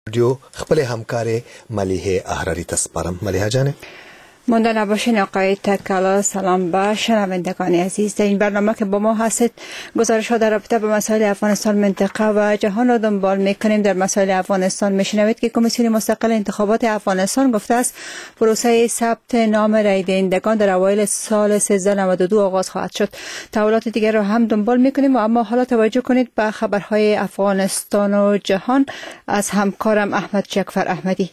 رادیو خپل همکار ملیحه احراری تسپارم. ملیحه جانه مانده نباشین آقای تکلا. سلام به شنوندگان عزیز. در این برنامه که با ما هستید گزارش ها در رابطه به مسائل افغانستان، منطقه و جهان را دنبال میکنیم. در مسائل افغانستان میشنوید که کمیسیون مستقل انتخابات افغانستان گفته است پروسه ثبت نام رای دهندگان در اوایل سال 1392 آغاز خواهد شد. تحولات دیگر را هم دنبال میکنیم و اما حالا توجه کنید به خبرهای افغانستان و جهان از همکارم احمد جعفر احمدی.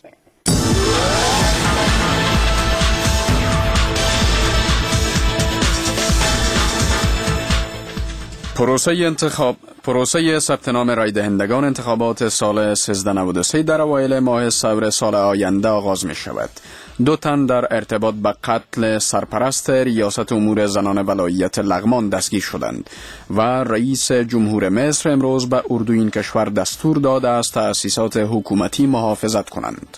پروسه ثبت نام رای دهندگان انتخابات سال 1393 در اوایل ماه سور سال آینده آغاز می شود. 2 تن در ارتباط به قتل سرپرست ریاست امور زنان ولایت لغمان دستگیر شدند و رئیس جمهور مصر امروز به اردو این کشور دستور داده است تأسیسات حکومتی محافظت کنند.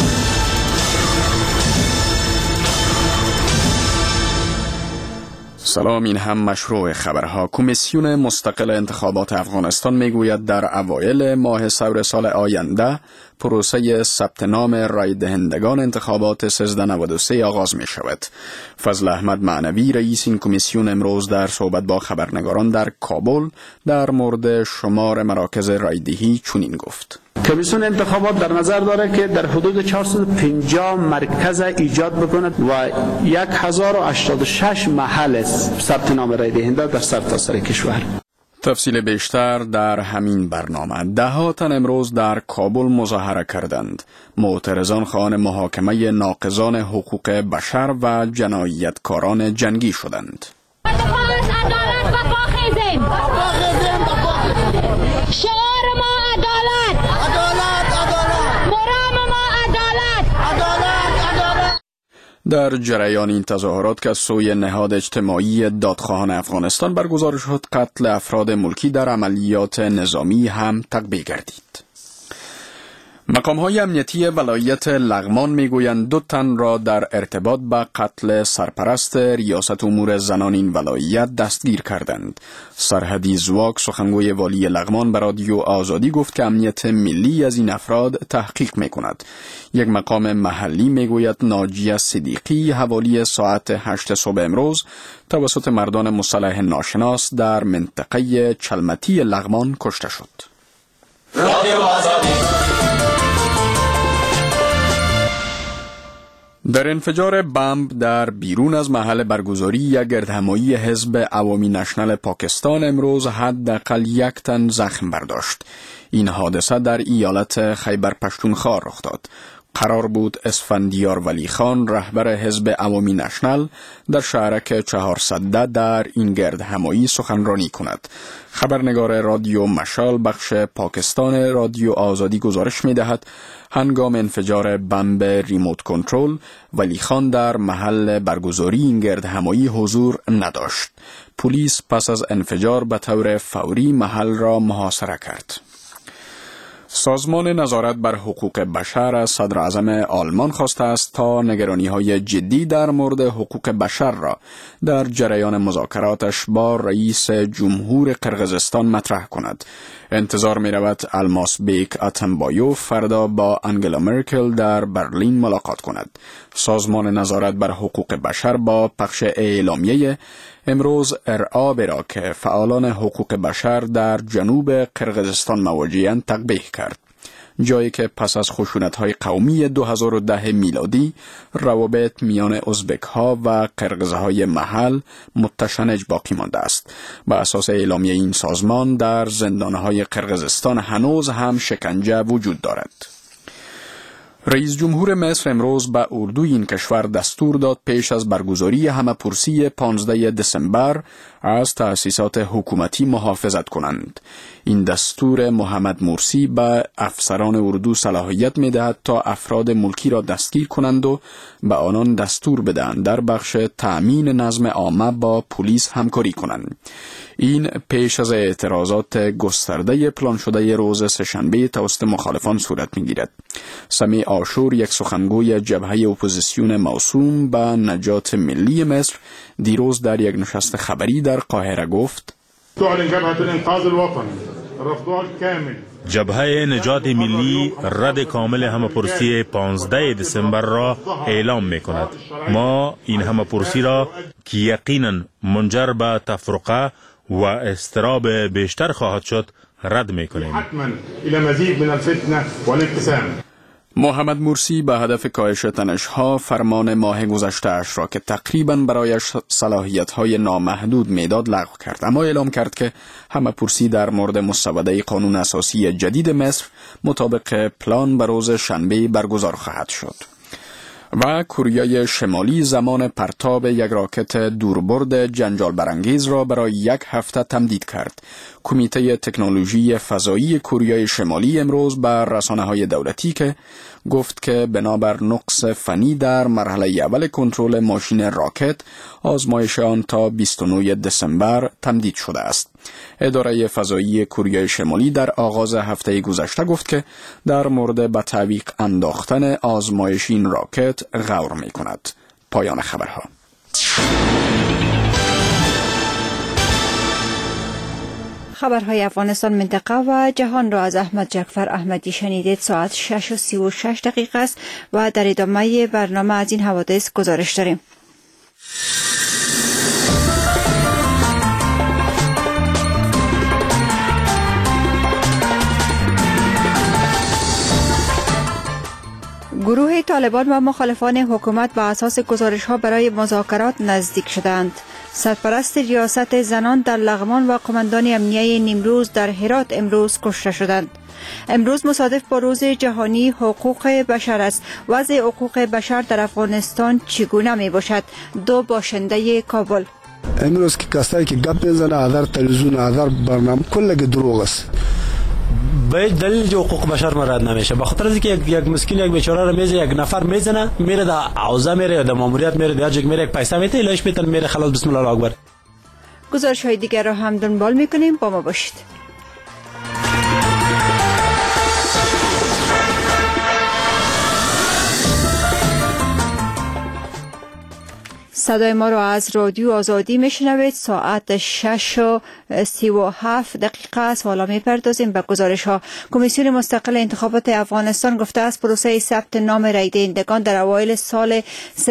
سلام، این هم مشروع خبرها. کمیسیون مستقل انتخابات افغانستان میگوید در اوایل ماه سور سال آینده پروسه ثبت نام رای دهندگان انتخابات 1393 آغاز می شود. فضل احمد معنوی رئیس این کمیسیون امروز در صحبت با خبرنگاران در کابل در مورد شمار مراکز رایدهی چنین گفت: کمیسیون انتخابات در نظر داره که در حدود 450 مرکز ایجاد بکند و 1086 محل ثبت نام رای دهنده در سرتاسر کشور. تفصیل بیشتر در همین برنامه. 10 تن امروز در کابل مظاهره کردند. معترضان خواهان محاکمه ناقضان حقوق بشر و جنایتکاران جنگی شدند. در جریان این تظاهرات که از سوی نهاد اجتماعی دادخواهان افغانستان برگزار شد، قتل افراد ملکی در عملیات نظامی هم تقبیه گردید. مقام‌های امنیتی ولایت لغمان میگویند 2 تن را در ارتباط با قتل سرپرست ریاست امور زنان این ولایت دستگیر کردند. سرحدی زواک سخنگوی والی لغمان به رادیو آزادی گفت که امنیت ملی از این افراد تحقیق میکند. یک مقام محلی میگوید ناجیه صدیقی حوالی ساعت 8 صبح امروز توسط مردان مسلح ناشناس در منطقه چلمتی لغمان کشته شد. رادیو آزادی. در انفجار بمب در بیرون از محل برگزاری یک گردهمایی حزب عوامی نشنل پاکستان امروز حداقل 1 تن زخم برداشت. این حادثه در ایالت خیبر پشتونخوا رخ داد. قرار بود اسفندیار ولی خان رهبر حزب عوامی نشنل در شهرک 400 در این گردهمایی سخنرانی کند. خبرنگار رادیو مشال بخش پاکستان رادیو آزادی گزارش می دهد هنگام انفجار بمب ریموت کنترل ولی خان در محل برگزاری این گردهمایی حضور نداشت. پلیس پس از انفجار به طور فوری محل را محاصره کرد. سازمان نظارت بر حقوق بشر از صدر اعظم آلمان خواسته است تا نگرانی‌های جدی در مورد حقوق بشر را در جریان مذاکراتش با رئیس جمهور قرقیزستان مطرح کند. انتظار می‌رود الماس بیک اتنبایوف فردا با انگلا مرکل در برلین ملاقات کند. سازمان نظارت بر حقوق بشر با پخش اعلامیه امروز ارعاب را که فعالان حقوق بشر در جنوب قرقیزستان مواجه‌اند تقبیح کرد، جایی که پس از خشونت‌های قومی 2010 میلادی روابط میان ازبک‌ها و قرقیزهای محل متشنج باقی مانده است. به اساس اعلامیه این سازمان در زندان‌های قرقیزستان هنوز هم شکنجه وجود دارد. رئیس جمهور مصر امروز به اردو این کشور دستور داد پیش از برگزاری همه‌پرسی 15 دسامبر از تأسیسات حکومتی محافظت کنند. این دستور محمد مرسی به افسران اردو صلاحیت می دهد تا افراد ملکی را دستگیر کنند و به آنان دستور بدهند در بخش تأمین نظم عامه با پلیس همکاری کنند. این پیش از اعتراضات گسترده پلان شده روز سه‌شنبه توسط مخالفان صورت می‌گیرد. سمیع آشور، یک سخنگوی جبهه اپوزیسیون موسوم به نجات ملی مصر، دیروز در یک نشست خبری در قاهره گفت: تعلن جبهة الإنقاذ الوطني رفضها الكامل جبهه نجات ملی رد کامل همه‌پرسی 15 دسامبر را اعلام می‌کند. ما این همه‌پرسی را که یقیناً منجر به تفرقه و اضطراب بیشتر خواهد شد رد می‌کنیم. حتماً الى مزید من الفتنه والانقسام. محمد مرسی به هدف کاهش تنش‌ها فرمان ماه گذشته اش را که تقریباً برایش صلاحیت‌های نامحدود میداد لغو کرد، اما اعلام کرد که همه‌پرسی در مورد مسوده قانون اساسی جدید مصر مطابق پلان به روز شنبه برگزار خواهد شد. و کره شمالی زمان پرتاب یک راکت دوربرد جنجال برانگیز را برای 1 هفته تمدید کرد. کمیته تکنولوژی فضایی کره شمالی امروز بر رسانه‌های دولتی که گفت که بنابر نقص فنی در مرحله اول کنترل ماشین راکت آزمایش آن تا 29 دسامبر تمدید شده است. اداره فضایی کره شمالی در آغاز هفته گذشته گفت که در مورد به تعویق انداختن آزمایش این راکت غور می کند. پایان خبرها. خبرهای افغانستان، منطقه و جهان را از احمد جعفر احمدی شنیدید. ساعت 6:36 است و در ادامه برنامه از این حوادث گزارش داریم. گروه طالبان و مخالفان حکومت بر اساس گزارش‌ها برای مذاکرات نزدیک شدند. سرپرست ریاست زنان در لغمان و قماندان امنیه نیمروز در هرات امروز کشته شدند. امروز مصادف با روز جهانی حقوق بشر است. وضع حقوق بشر در افغانستان چگونه می باشد؟ دو باشنده کابل: امروز که کسایی که گپ میزنه هزار تلویزیون هزار برنامه کلا دروغ است. به دلیل جو حقوق بشر مراد نمیشه، به خاطر اینکه یک مسکین یک بیچاره رو میزه، یک نفر میزنه میره در عوضه میره در ماموریت میره در جگ میره یک پیسه میته ایلاش میتن میره خلاص بسم الله اکبر. گزارش های دیگر را هم دنبال میکنیم، با ما باشید. صدای ما را از رادیو آزادی میشنوید. ساعت 6:37 است. حالا میپردازیم به گزارش ها. کمیسیون مستقل انتخابات افغانستان گفته است پروسه ثبت نام رای دهندگان در اوایل سال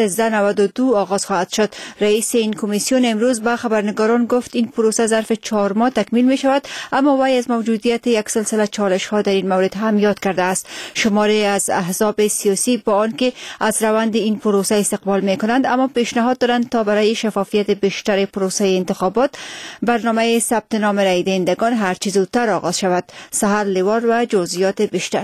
1392 آغاز خواهد شد. رئیس این کمیسیون امروز به خبرنگاران گفت این پروسه ظرف 4 ماه تکمیل می شود، اما وی از موجودیت یک سلسله چالش ها در این مورد هم یاد کرده است. شماری از احزاب سیاسی با آنکه از روند این پروسه استقبال می کنند، اما پیشنهاد دارند تا برای شفافیت بیشتر پروسه انتخابات برنامه ثبت نام رای دهندگان هر چه زودتر آغاز شود. سحر لیوار و جزئیات بیشتر.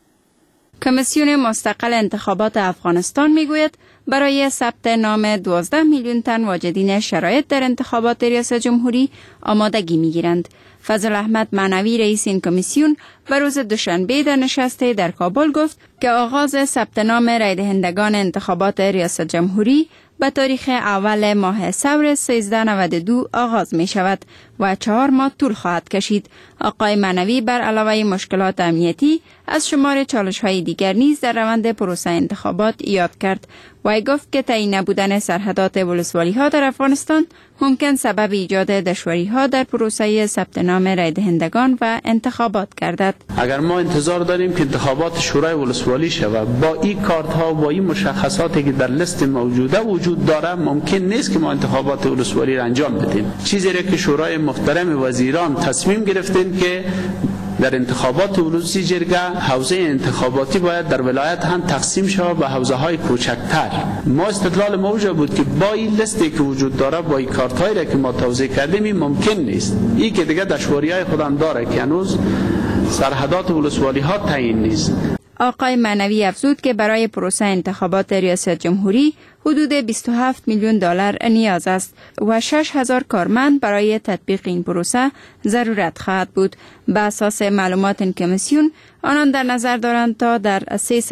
کمیسیون مستقل انتخابات افغانستان میگوید برای ثبت نام 12 میلیون تن واجدین شرایط در انتخابات ریاست جمهوری آمادگی میگیرند. فضل احمد معنوی رئیس این کمیسیون به روز دوشنبه در نشست در کابل گفت که آغاز ثبت نام رای دهندگان انتخابات ریاست جمهوری به تاریخ اول ماه ثور 1392 آغاز می شود و 4 ماه طول خواهد کشید. آقای معنوی بر علاوه مشکلات امنیتی از شمار چالش‌های دیگر نیز در روند پروسه انتخابات یاد کرد. وی گفت که تعیین نبودن سرحدات ولسوالی‌ها در افغانستان ممکن سبب ایجاد دشواری‌ها در پروسه ثبت نام رای دهندگان و انتخابات گردد. اگر ما انتظار داریم که انتخابات شورای ولسوالی شود با این کارت‌ها و این مشخصاتی که در لیست موجوده وجود داره، ممکن نیست که ما انتخابات ولسوالی را انجام بدیم. چیزی را که شورای محترم وزیران تصمیم گرفتند که در انتخابات ولسی جرگه حوزه انتخاباتی باید در ولایت هم تقسیم شود به حوزه‌های کوچکتر. ما استدلال موجب بود که با این لیستی که وجود داره، با این کارت‌هایی را که ما توضیح کردیم، این ممکن نیست. این که دیگه دشواری‌های خودم داره که هنوز سرحدات ولسوالی‌ها تعیین نیست. آقای معنوی افزود که برای پروسه انتخابات ریاست جمهوری حدود 27 میلیون دلار نیاز است و 6,000 کارمند برای تطبیق این پروسه ضرورت خواهد بود. به اساس معلومات این کمیسیون، آنان در نظر دارند تا در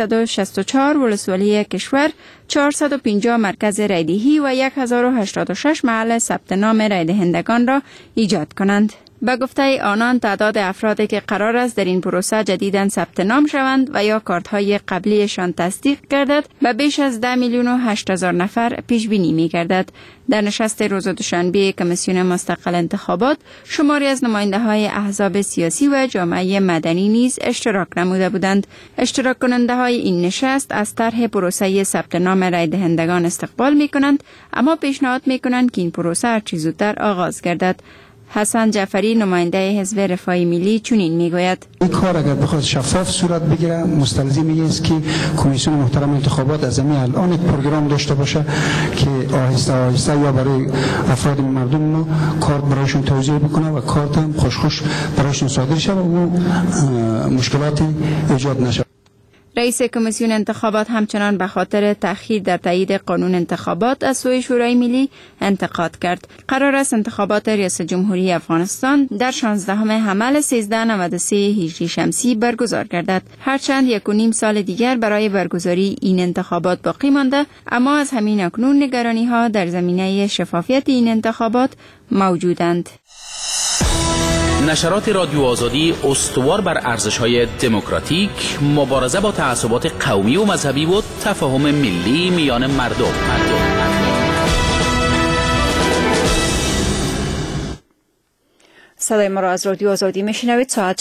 364 ولسوالی کشور 450 مرکز رایدهی و 1086 محل ثبت نام رای دهندگان را ایجاد کنند. به گفته آنان تعداد افرادی که قرار است در این پروسه جدیداً ثبت نام شوند و یا کارت‌های قبلیشان تصدیق گردد به بیش از 10,08,000 نفر پیش بینی می‌گردد. در نشست روز دوشنبه کمیسیون مستقل انتخابات شماری از نماینده‌های احزاب سیاسی و جامعه مدنی نیز اشتراک نموده بودند. اشتراک کننده‌های این نشست از طرح پروسه ثبت نام رای دهندگان استقبال می‌کنند، اما پیشنهاد می‌کنند که این پروسه هر چه زودتر آغاز گردد. حسن جعفری نماینده حزب رفاه ملی چنین میگوید: این کار اگر بخواد شفاف صورت بگیره مستلزم است که کمیسیون محترم انتخابات از الان یک پروگرام داشته باشه که آهسته آهسته یا برای افراد مردم کارت برایشون توزیع بکنه و کارت هم خوش برایشون صادر شه و اون مشکلاتی ایجاد نشه. رئیس کمیسیون انتخابات همچنان به خاطر تأخیر در تایید قانون انتخابات از سوی شورای ملی انتقاد کرد. قرار است انتخابات ریاست جمهوری افغانستان در 16 حمل 1393 هجری شمسی برگزار گردد. هرچند 1.5 سال دیگر برای برگزاری این انتخابات باقی مانده، اما از همین اکنون نگرانی ها در زمینه شفافیت این انتخابات موجودند. نشرات رادیو آزادی استوار بر ارزش‌های دموکراتیک، مبارزه با تعصبات قومی و مذهبی و تفاهم ملی میان مردم. صدای ما را از رادیو آزادی میشنوید. ساعت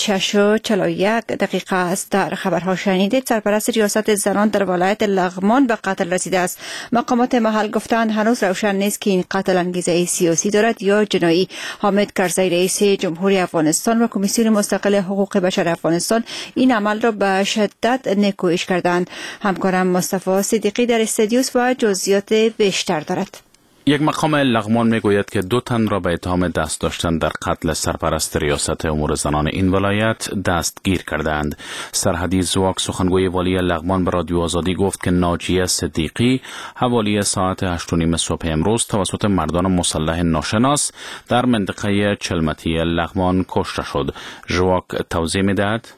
6:41 است. در خبرها شنیدید سرپرست ریاست زنان در ولایت لغمان به قتل رسیده است. مقامات محل گفتند هنوز روشن نیست که این قتل انگیزه سیاسی دارد یا جنایی. حامد کرزی رئیس جمهوری افغانستان و کمیسیون مستقل حقوق بشر افغانستان این عمل را به شدت نیکویش کردند. همکارم مصطفی صدیقی در استودیوس و جزئیات بیشتر دارد. یک مقام لغمان میگوید که 2 تن را به اتهام دست داشتن در قتل سرپرست ریاست امور زنان این ولایت دستگیر کردند. سرحدی زواک سخنگوی والی لغمان به رادیو آزادی گفت که ناجیه صدیقی حوالی ساعت 8:30 صبح امروز توسط مردان مسلح ناشناس در منطقه چلمتی لغمان کشته شد. زواک توضیح میدهد: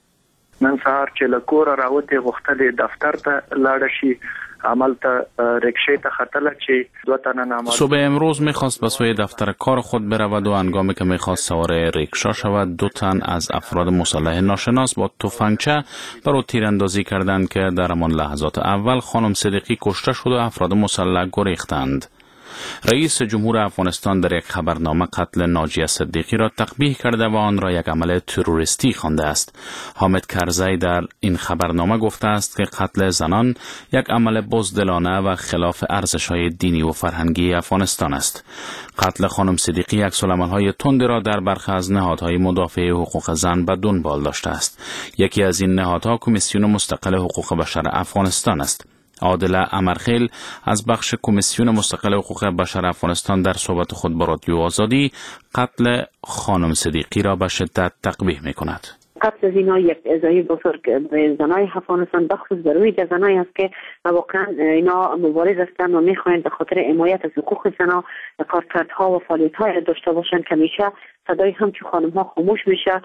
نن سهار چې له کوره راوتې غوښتلې دفتر ته لاړه شي، عمل ته رکشې ته ختله چې 2 تنه نامعلوم. صبح امروز میخواست به سوی دفتر کار خود برود و هنگامی که میخواست سوار ریکشا شود 2 تن از افراد مسلح ناشناس با تفنگچه بر او تیراندازی کردند که در همان لحظات اول خانم صدیقی کشته شد و افراد مسلح گریختند. رئیس جمهور افغانستان در یک خبرنامه قتل ناجیه صدیقی را تقبیح کرده و آن را یک عمل تروریستی خوانده است. حامد کرزی در این خبرنامه گفته است که قتل زنان یک عمل بزدلانه و خلاف ارزش‌های دینی و فرهنگی افغانستان است. قتل خانم صدیقی عکس‌العمل‌های تندی را در برخی از نهادهای مدافع حقوق زن به دنبال داشته است. یکی از این نهادها کمیسیون مستقل حقوق بشر افغانستان است. عادل امرخیل از بخش کمیسیون مستقل حقوق بشر افغانستان در صحبت خود با رادیو آزادی قتل خانم صدیقی را به شدت تقبیح می‌کند. قتل زنا یک اضافه بزرگ به زنای افغانستان بخصوص بروی زنایی است که واقعا اینا مبارز هستند و می‌خواهند به خاطر حمایت از حقوق زنا کارکردها و فعالیت‌های داشته باشند که میشه صدای همچون خانم‌ها خاموش میشه.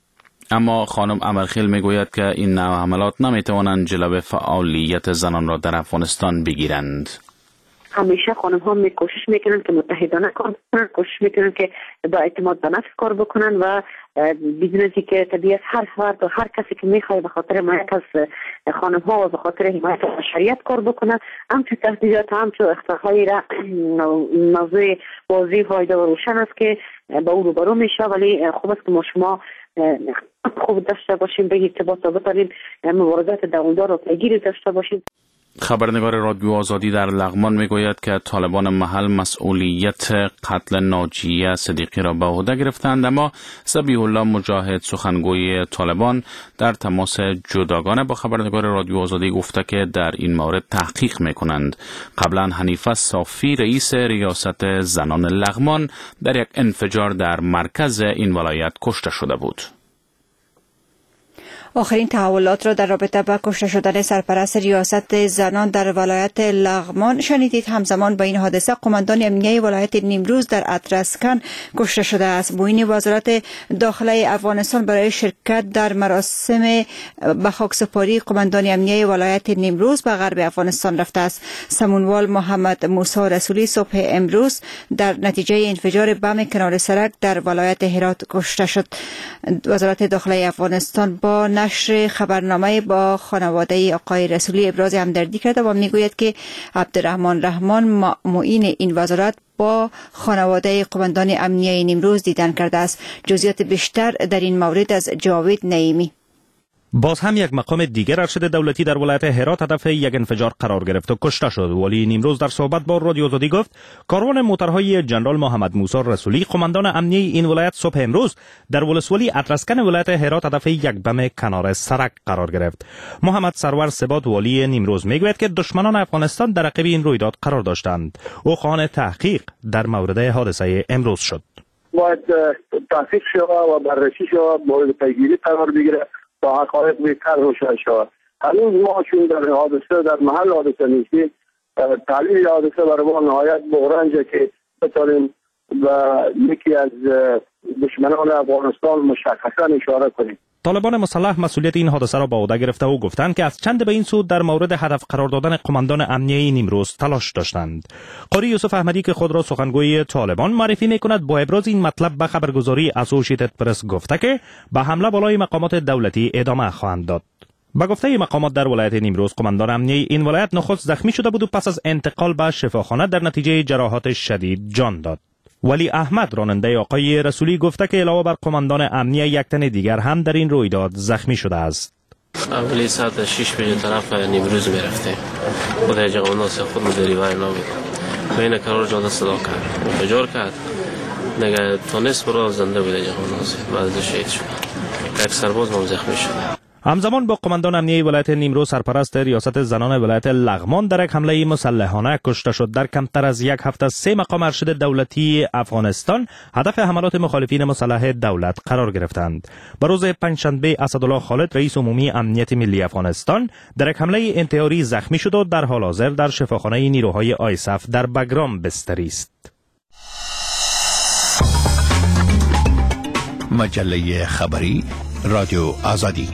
اما خانم امرخیل میگوید که این نوع حملات نمیتوانند جلوه فعالیت زنان را در افغانستان بگیرند. همیشه خانم ها کوشش میکنن که متحدانه کار بکنن، کوشش میکنن که با اعتماد به نفس کار بکنن و بدون از اینکه طبیعت هر فرد و هر کسی که میخواد به خاطر حمایت از خانم ها و به خاطر حمایت از بشریت کار بکنن، همچون تهدیدات همچون اختراهای را موضوع واضح و روشن است که با او روبرو میشه. ولی خوب است که ما شما خوب داشته باشیم، به ارتباط بتاریم، مبارزات دوامدار و پیگیری داشته باشیم. خبرنگار رادیو آزادی در لغمان میگوید که طالبان محل مسئولیت قتل ناجیه صدیقی را به عهده گرفتند، اما ذبیح الله مجاهد سخنگوی طالبان در تماس جداگانه با خبرنگار رادیو آزادی گفته که در این مورد تحقیق میکنند. قبلا حنیفه صافی رئیس ریاست زنان لغمان در یک انفجار در مرکز این ولایت کشته شده بود. آخرین تحولات را در رابطه با کشته شدن سرپرست ریاست زنان در ولایت لغمان شنیدید. همزمان با این حادثه قماندان امنیه ولایت نیمروز در ادرسکن کشته شده است. معین وزارت داخله افغانستان برای شرکت در مراسم به خاکسپاری قماندان امنیه ولایت نیمروز به غرب افغانستان رفته است. سمونوال محمد موسی رسولی صبح امروز در نتیجه انفجار بم کنار سرک در ولایت هرات کشته شد. وزارت داخله افغانستان با نشر خبرنامه با خانواده آقای رسولی ابراز همدردی کرده و میگوید که عبدالرحمن رحمان معین این وزارت با خانواده قماندان امنیه نیمروز دیدن کرده است. جزئیات بیشتر در این مورد از جاوید نعیمی. باز هم یک مقام دیگر ارشد دولتی در ولایت هرات هدف یک انفجار قرار گرفت و کشته شد. ولی نیمروز در صحبت با رادیو آزادی گفت کاروان موترهای جنرال محمد موسی رسولی قماندان امنیه این ولایت صبح امروز در ولسوالی ادرسکن ولایت هرات هدف یک بم کنار سرک قرار گرفت. محمد سرور سبات والی نیمروز میگوید که دشمنان افغانستان در عقب این رویداد قرار داشتند. او خواهان تحقیق در مورد حادثه امروز شد. باید تحقیق شود و بررسی شود، مورد پیگیری قرار بگیره تا حقایق بهتر روشن شود. هنوز ما چون در حادثه در محل حادثه نیستیم، تحلیل حادثه برای ما نهایت بحرانجه که بتانیم و یکی از دشمنان افغانستان مشخصا اشاره کنیم. طالبان مسلح مسئولیت این حادثه را به عهده گرفته و گفتند که از چند به این سو در مورد هدف قرار دادن قماندان امنیه نیمروز تلاش داشتند. قاری یوسف احمدی که خود را سخنگوی طالبان معرفی می‌کند با ابراز این مطلب به خبرگزاری اسوشییتد پرس گفته که به حمله بالای مقامات دولتی ادامه خواهند داد. با گفته مقامات در ولایت نیمروز قماندان امنیه این ولایت نخست زخمی شده بود و پس از انتقال به شفاخانه در نتیجه جراحات شدید جان داد. ولی احمد راننده آقای رسولی گفته که علاوه بر قماندان امنیه یک تن دیگر هم در این رویداد زخمی شده است. اولی ساعت 6 بجه طرف نیمروز میرفته خود هجا ناس خود مدری وای نامید بین کنار جاده صدا کرد انفجار کرد نگه تونست برو زنده بود هجا ناس بعد شهید شد. یک سرباز هم زخمی شد. همزمان با قماندان امنیه ولایت نیمروز سرپرست ریاست زنان ولایت لغمان در یک حمله مسلحانه کشته شد. در کمتر از یک هفته 3 مقام ارشد دولتی افغانستان هدف حملات مخالفین مسلح دولت قرار گرفتند. به روز پنجشنبه اسدالله خالد رئیس عمومی امنیت ملی افغانستان در یک حمله انتحاری زخمی شد و در حال حاضر در شفاخانه نیروهای آیسف در بگرام بستری است. مجله خبری رادیو آزادی.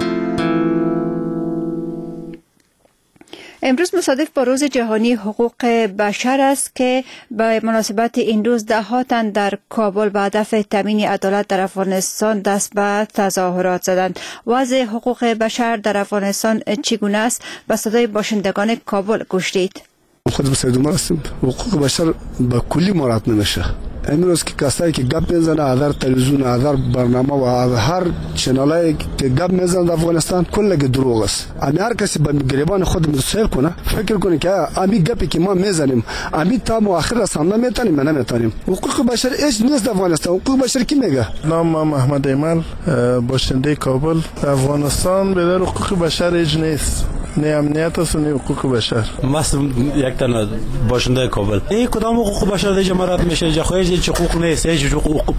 امروز مصادف با روز جهانی حقوق بشر است که به مناسبت این روز ده‌ها تن در کابل به هدف تامین عدالت در افغانستان دست به تظاهرات زدند. وضع حقوق بشر در افغانستان چگونه است؟ به صدای باشندگان کابل گوش دید. خود بسیدم هستیم. حقوق بشر به کلی مراعات نمیشه. امروز که کسایی که گپ میزنه هر تلویزیون هر برنامه و هر چنلایی که گپ میزنه در افغانستان کلش دروغ است. هر کسی به گریبان خود متصل کنه فکر کنه که امی گپی که ما میزنیم امی تا آخر رسانه نمیتونیم نمیتونیم. حقوق بشر هیچ نیست در افغانستان. حقوق بشر کی میگه؟ نام محمد ایمل باشنده کابل. افغانستان به حقوق بشر هیچ نیست. نه امنیت است نه حقوق بشر. مثلا یک تن باشنده کابل این کدام حقوق بشر دیگه مراد میشه؟ جخویج حقوق نیست، هیچ حقوق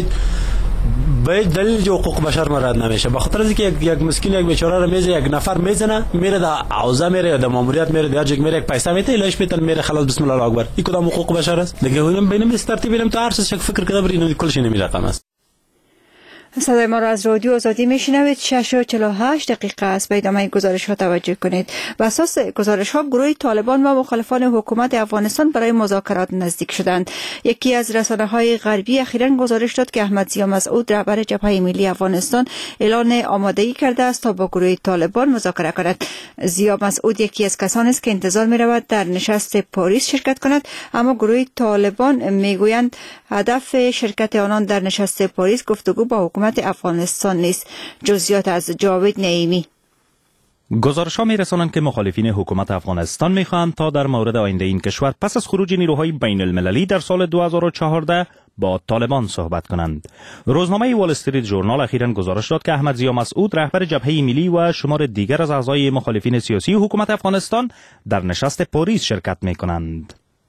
به دلیل جو حقوق بشر مراد نمیشه. به خاطر اینکه یک مسکین یک بیچاره رو میزه یک نفر میزنه میره در عوضه میره در ماموریت میره در جگ میره یک پیسه میته ایلاش میتن میره خلاص بسم الله اکبر. این کدام حقوق بشر است؟ دیگه ببینیم است ترتیب ببینیم تا هر چیز فکر کنه برین کلش نمی رقم است. صدای ما را از رادیو آزادی میشنوید. 6:48 است. به ادامه گزارش ها توجه کنید. بر اساس گزارش ها گروه طالبان و مخالفان حکومت افغانستان برای مذاکرات نزدیک شدند. یکی از رسانه های غربی اخیراً گزارش داد که احمد ضیا مسعود رهبر جبهه ملی افغانستان اعلان آمادگی کرده است تا با گروه طالبان مذاکره کند. ضیا مسعود یکی از کسانی است که انتظار می رود در نشست پاریس شرکت کند، اما گروه طالبان میگویند هدف شرکت آنان در نشست پاریس گفتگو با حکومت افغانستان نیست. جزئیات از جاوید نعیمی. گزارش‌ها می‌رسانند که مخالفین حکومت افغانستان می‌خواهند تا در مورد آینده این کشور پس از خروج نیروهای بین المللی در سال 2014 با طالبان صحبت کنند. روزنامه وال استریت ژورنال اخیراً گزارش داد که احمد ضیا مسعود رهبر جبهه ملی و شمار دیگر از اعضای مخالفین سیاسی حکومت افغانستان در نشست پاریس شرکت می‌کنند.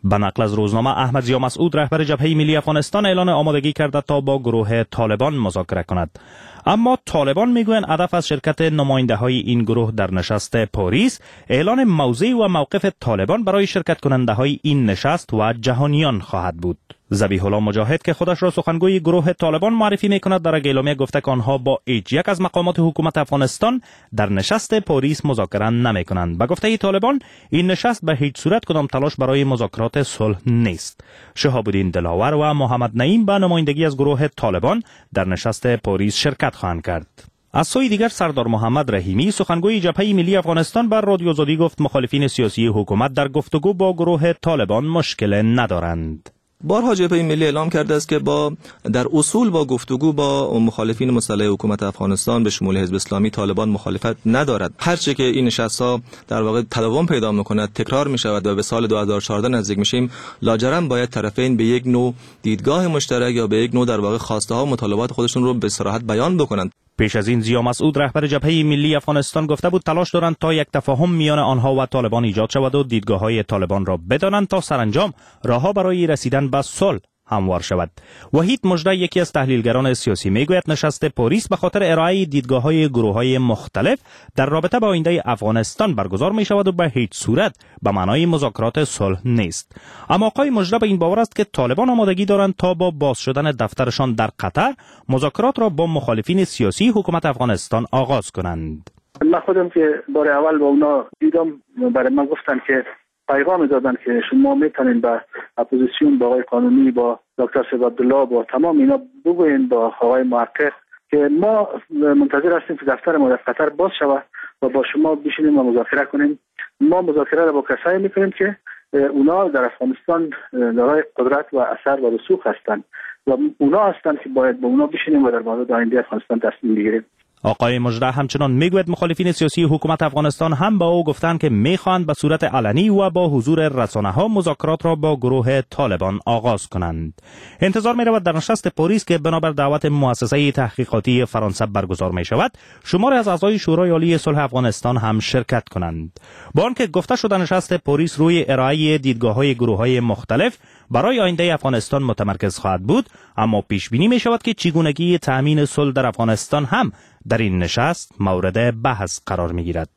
به نقل از روزنامه، احمد ضیا مسعود رهبر جبهه ملی افغانستان اعلان آمادگی کرده تا با گروه طالبان مذاکره کند. اما طالبان میگویند هدف از شرکت نماینده‌های این گروه در نشست پاریس اعلان موضع و موقف طالبان برای شرکت کننده‌های این نشست و جهانیان خواهد بود. ذبیح الله مجاهد که خودش را سخنگوی گروه طالبان معرفی می‌کند در اعلامیه گفته که آنها با هیچ یک از مقامات حکومت افغانستان در نشست پاریس مذاکره نمی‌کنند. به گفته طالبان این نشست به هیچ صورت کدام تلاش برای مذاکرات صلح نیست. شهاب الدین دلاور و محمد نعیم به نمایندگی از گروه طالبان در نشست پاریس شرکت خواهند کرد. از سوی دیگر سردار محمد رحیمی سخنگوی جبهه ملی افغانستان بر رادیو آزادی گفت مخالفین سیاسی حکومت در گفتگو با گروه طالبان مشکل ندارند. بارها جبهه ملی اعلام کرده است که در اصول با گفتگو با مخالفین مسلح حکومت افغانستان به شمول حزب اسلامی طالبان مخالفت ندارد. هرچه که این نشست‌ها در واقع تداوم پیدا می‌کند، تکرار می‌شود و به سال 2014 نزدیک میشیم، لاجرم باید طرفین به یک نوع دیدگاه مشترک یا به یک نوع در واقع خواسته‌ها و مطالبات خودشون رو به صراحت بیان بکنند. پیش از این ضیا مسعود رهبر جبهه ملی افغانستان گفته بود تلاش دارند تا یک تفاهم میان آنها و طالبان ایجاد شود و دیدگاه‌های طالبان را بدانند تا سرانجام راهها برای رسیدن به صلح هموار شود. وحید مژده یکی از تحلیلگران سیاسی میگوید نشست پاریس به خاطر ارائه دیدگاه‌های گروه‌های مختلف در رابطه با آینده افغانستان برگزار می شود و به هیچ صورت به معنای مذاکرات صلح نیست. اما آقای مژده به این باور است که طالبان آمادگی دارند تا با باز شدن دفترشان در قطر مذاکرات را با مخالفین سیاسی حکومت افغانستان آغاز کنند. من خودم که بار اول با اونا دیدم، برای من گفتن که پیغام دادن که شما میتونین با اپوزیسیون، با آقای قانونی، با دکتر سید عبدالله، با تمام اینا بگوین، با آقای محقق، که ما منتظر هستیم که دفتر ما در قطر باز شود و با شما بشینیم و مذاکره کنیم. ما مذاکره را با کسایی میکنیم که اونا در افغانستان دارای قدرت و اثر و رسوخ هستند و اونا هستند که باید با اونا بشینیم و در مورد آینده افغانستان تصمیم بگیریم. آقای مژده همچنان میگوید مخالفین سیاسی حکومت افغانستان هم با او گفتند که میخواهند به صورت علنی و با حضور رسانه‌ها مذاکرات را با گروه طالبان آغاز کنند. انتظار می‌رود در نشست پاریس که بنابر دعوت مؤسسه تحقیقاتی فرانسه برگزار می‌شود، شماری از اعضای شورای عالی صلح افغانستان هم شرکت کنند. با آنکه گفته شده نشست پاریس روی ارائه دیدگاه‌های گروه‌های مختلف برای آینده افغانستان متمرکز خواهد بود، اما پیش بینی می‌شود که چگونگی تأمین صلح در افغانستان هم در این نشست مورد بحث قرار می‌گیرد.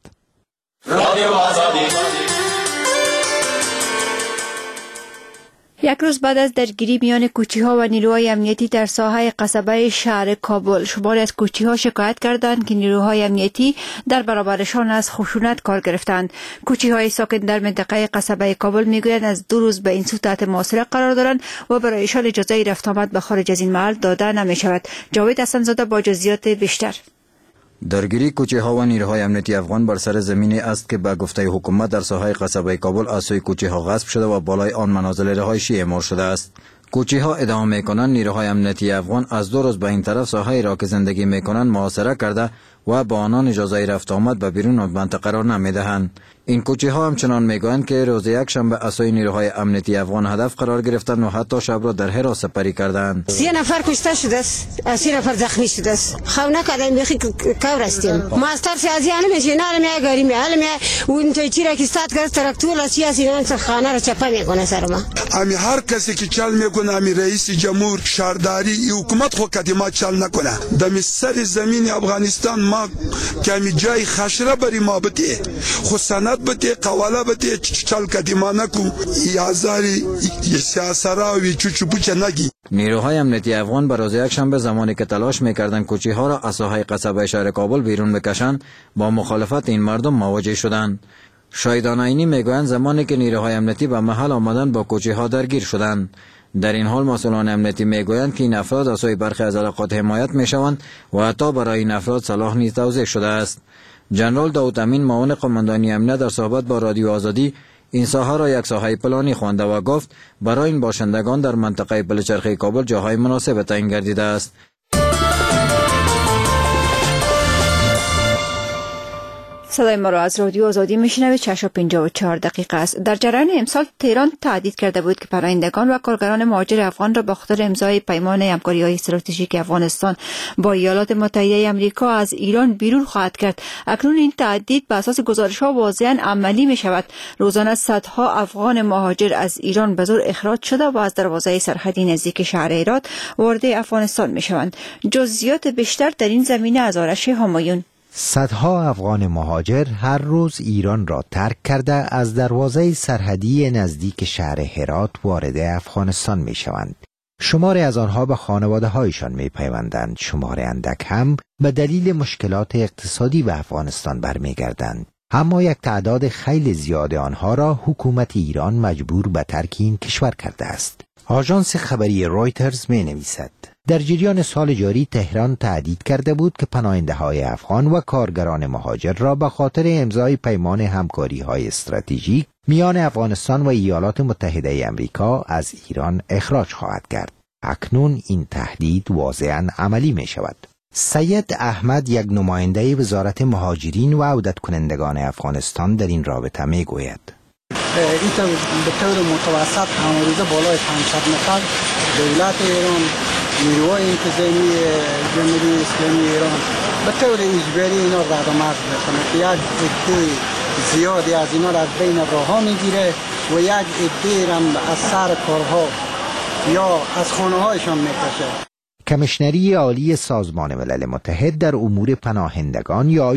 یک روز بعد از درگیری میان کوچی‌ها و نیروهای امنیتی در ساحه قصبه شهر کابل، شماری از کوچی‌ها شکایت کردند که نیروهای امنیتی در برابرشان از خشونت کار گرفتند. کوچی‌های ساکن در منطقه قصبه کابل میگویند از 2 روز به این سو تحت محاصره قرار دارند و برایشان اجازه رفت آمد به خارج از این محل داده نمی‌شود. جاوید حسن‌زاده با جزئیات بیشتر. درگیری کوچه ها و نیروهای امنیتی افغان بر سر زمینی است که به گفته حکومت در ساحه قصبه کابل از سوی کوچه ها غصب شده و بالای آن منازل رهایشی اعمار شده است. کوچه ها ادعا میکنند نیروهای امنیتی افغان از 2 روز به این طرف ساحه را که زندگی میکنند محاصره کرده و با آنان اجازه رفت آمد به بیرون از منطقه قرار نمیدهند. این کوچه ها همچنان میگویند که روز یک شنبه از سوی نیروهای امنیتی افغان هدف قرار گرفتند و حتی شب را در هرات سپری کردند. 3 نفر کشته شده است، 3 نفر زخمی شده است. خونه کردن میخی کور هستیم. ما از ترس از این میشه نه می گاری حالا اون توی چیرا که استاد کرد تراکتور سیاسی نه خانه را چپا میکنه سر ما. امی هر کسی که چل میکنه امی رئیس جمهور شهرداری حکومت خو کدیما چل نکنه. دم سر زمین افغانستان ما کمی جای خشره بری ما بده. خو سند بده قواله بده چل کدیما نکو یازاری سیاسراوی چوچو بوچه نگی. نیروهای امنیتی افغان به روز یک شنبه زمانی که تلاش میکردند کوچه ها را از ساحه قصبه شهر کابل بیرون بکشند با مخالفت این مردم مواجه شدند. شاهدان عینی میگویند زمانی که نیروهای امنیتی به محل آمدند با کوچه ها درگیر شدند. در این حال مسئولان امنیتی میگویند که این افراد از سوی برخی از علاقات حمایت میشوند و حتی برای این افراد سلاح نیز توزیع شده است. جنرال داود امین معاون قماندانی امنیت در صحبت با رادیو آزادی این ساحه را یک ساحه پلانی خوانده و گفت برای این باشندگان در منطقه پلچرخی کابل جاهای مناسب تعیین گردیده است. صدای ما را از رادیو آزادی میشنوید. 6:54 است. در جریان امسال تهران تهدید کرده بود که پناهندگان و کارگران مهاجر افغان را به خاطر امضای پیمان همکاری‌های استراتژیک افغانستان با ایالات متحده آمریکا از ایران بیرون خواهد کرد. اکنون این تهدید به اساس گزارش‌ها واضحاً عملی می‌شود. روزانه صدها افغان مهاجر از ایران به زور اخراج شده و از دروازه سرحدی نزدیک شهر هرات وارد افغانستان می‌شوند. جزئیات بیشتر در این زمینه از آرش همایون. صدها افغان مهاجر هر روز ایران را ترک کرده از دروازه سرحدی نزدیک شهر هرات وارد افغانستان می شوند. شماری از آنها به خانواده هایشان می پیوندند، شماری اندک هم به دلیل مشکلات اقتصادی به افغانستان برمی گردند. اما یک تعداد خیلی زیاد آنها را حکومت ایران مجبور به ترک این کشور کرده است. آژانس خبری رویترز می نویسد در جریان سال جاری تهران تهدید کرده بود که پناهنده‌های افغان و کارگران مهاجر را به خاطر امضای پیمان همکاری‌های استراتژیک میان افغانستان و ایالات متحده آمریکا از ایران اخراج خواهد کرد. اکنون این تهدید واضحاً عملی می شود. سید احمد، یک نماینده وزارت مهاجرین و عودت کنندگان افغانستان، در این رابطه می گوید این به طور متوسط همروزه بالای 500 نفر دولت ایران، نیروهای انتظامی جمهوری اسلامی ایران به طور اجباری اینا رد و مرز میکنه که یک عده زیادی از اینا را از بین راهها میگیره و یک عده هم از سر کارها یا از خانه هایشان میکشه. کمیشنری عالی سازمان ملل متحد در امور پناهندگان یا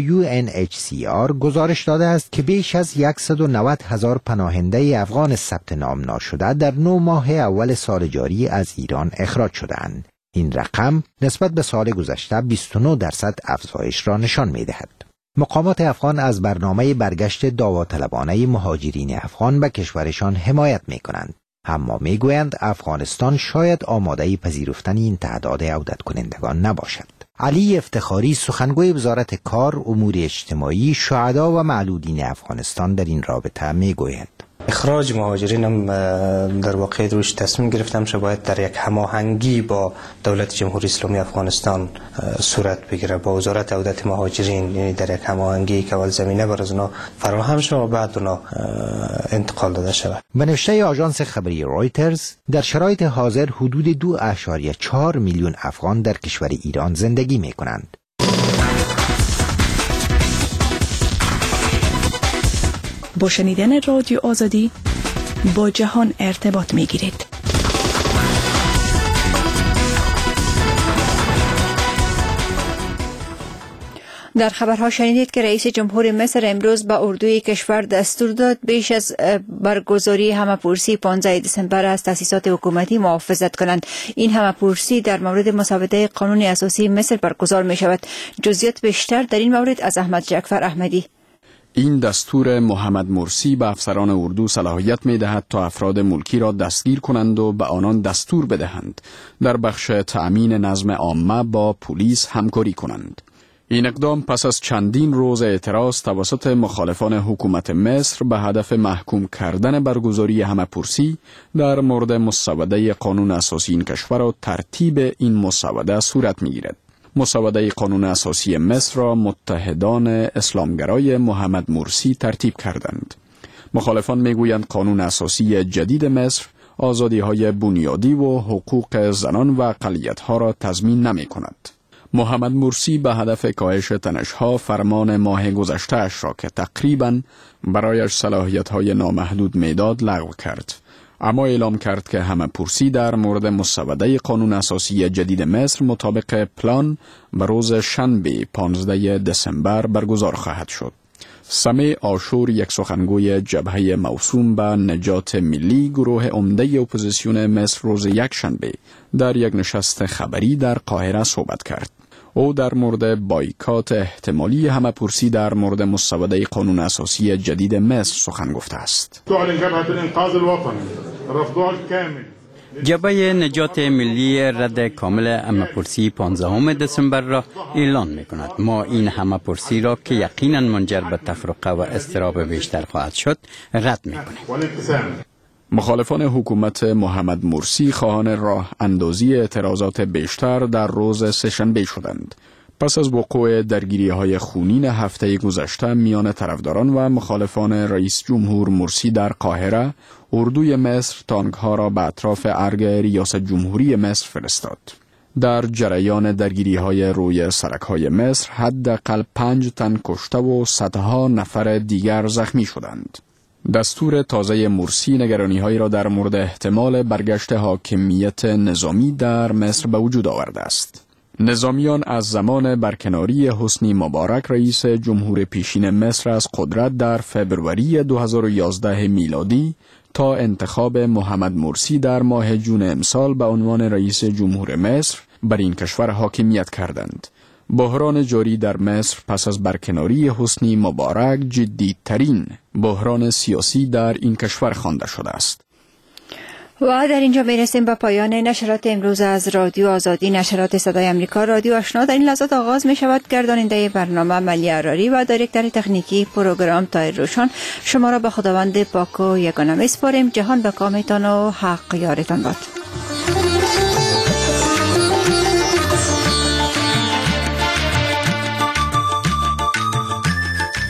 UNHCR گزارش داده است که بیش از 190,000 پناهنده افغان ثبت نام ناشده در 9 ماه اول سال جاری از ایران اخراج شدند. این رقم نسبت به سال گذشته 29% افزایش را نشان می‌دهد. مقامات افغان از برنامه برگشت داوطلبانه مهاجرین افغان به کشورشان حمایت می‌کنند. اما میگویند افغانستان شاید آماده پذیرفتن این تعداد عودت کنندگان نباشد. علی افتخاری، سخنگوی وزارت کار، امور اجتماعی، شهدا و معلولین افغانستان، در این رابطه میگوید اخراج مهاجرین هم در واقع روش تصمیم گرفتم که باید در یک هماهنگی با دولت جمهوری اسلامی افغانستان صورت بگیره، با وزارت عودت مهاجرین، یعنی در یک هماهنگی که اول زمینه برای اونا فراهم شود و بعد اونا انتقال داده شود. به نوشته آژانس خبری رویترز، در شرایط حاضر حدود 2.4 میلیون افغان در کشور ایران زندگی می کنند. با شنیدن رادیو آزادی با جهان ارتباط می گیرید. در خبرها شنیدید که رئیس جمهور مصر امروز به اردوی کشور دستور داد بیش از برگزاری همه‌پرسی 15 دسامبر از تأسیسات حکومتی محافظت کنند. این همه‌پرسی در مورد مسوده قانون اساسی مصر برگزار می شود. جزئیات بیشتر در این مورد از احمد جعفر احمدی. این دستور محمد مرسی به افسران اردو صلاحیت می دهد تا افراد ملکی را دستگیر کنند و به آنان دستور بدهند در بخش تأمین نظم عامه با پلیس همکاری کنند. این اقدام پس از چندین روز اعتراض توسط مخالفان حکومت مصر به هدف محکوم کردن برگزاری همه‌پرسی در مورد مسوده قانون اساسی این کشور و ترتیب این مسوده صورت می‌گیرد. مسوده قانون اساسی مصر را متحدان اسلامگرای محمد مرسی ترتیب کردند. مخالفان میگویند قانون اساسی جدید مصر آزادی‌های بنیادی و حقوق زنان و اقلیت‌ها را تضمین نمی‌کند. محمد مرسی به هدف کاهش تنش‌ها فرمان ماه گذشته‌اش را که تقریباً برایش صلاحیت‌های نامحدود میداد لغو کرد. اما اعلام کرد که همه‌پرسی در مورد مسوده قانون اساسی جدید مصر مطابق پلان به روز شنبه 15 دسامبر برگزار خواهد شد. سمیع آشور، یک سخنگوی جبهه موسوم به نجات ملی، گروه عمده اپوزیسیون مصر، روز یکشنبه در یک نشست خبری در قاهره صحبت کرد. او در مورد بایکات احتمالی همه‌پرسی در مورد مسوده قانون اساسی جدید مصر سخن گفته است. تعلن جبهه الانقاذ الوطنی رفضها الكامل جبهه نجات ملی رد کامل همه‌پرسی 15 دسامبر را اعلان می‌کند. ما این همه‌پرسی را که یقیناً منجر به تفرقه و اضطراب بیشتر خواهد شد رد می‌کنیم. مخالفان حکومت محمد مرسی خواهان راه اندازی اعتراضات بیشتر در روز سه‌شنبه شدند. پس از وقوع درگیری‌های خونین هفته گذشته میان طرفداران و مخالفان رئیس جمهور مرسی در قاهره، اردوی مصر تانک‌ها را به اطراف ارگ ریاست جمهوری مصر فرستاد. در جریان درگیری‌های روی سرک‌های مصر حداقل 5 تن کشته و صدها نفر دیگر زخمی شدند. دستور تازه مرسی نگرانی‌هایی را در مورد احتمال برگشت حاکمیت نظامی در مصر به وجود آورده است. نظامیان از زمان برکناری حسنی مبارک رئیس جمهور پیشین مصر از قدرت در فبروری 2011 میلادی تا انتخاب محمد مرسی در ماه جون امسال به عنوان رئیس جمهور مصر بر این کشور حاکمیت کردند. بحران جاری در مصر پس از برکناری حسنی مبارک جدی‌ترین بحران سیاسی در این کشور خوانده شده است. و در اینجا میرسیم به پایان نشرات امروز از رادیو آزادی. نشرات صدای امریکا رادیو آشنا در این لحظات آغاز می شود. گرداننده برنامه ملی عراری و دایرکتور تکنیکی پروگرام طاهر روشن شما را به خداوند پاک و یگانه می سپاریم. جهان به کامتان و حق یارتان باد.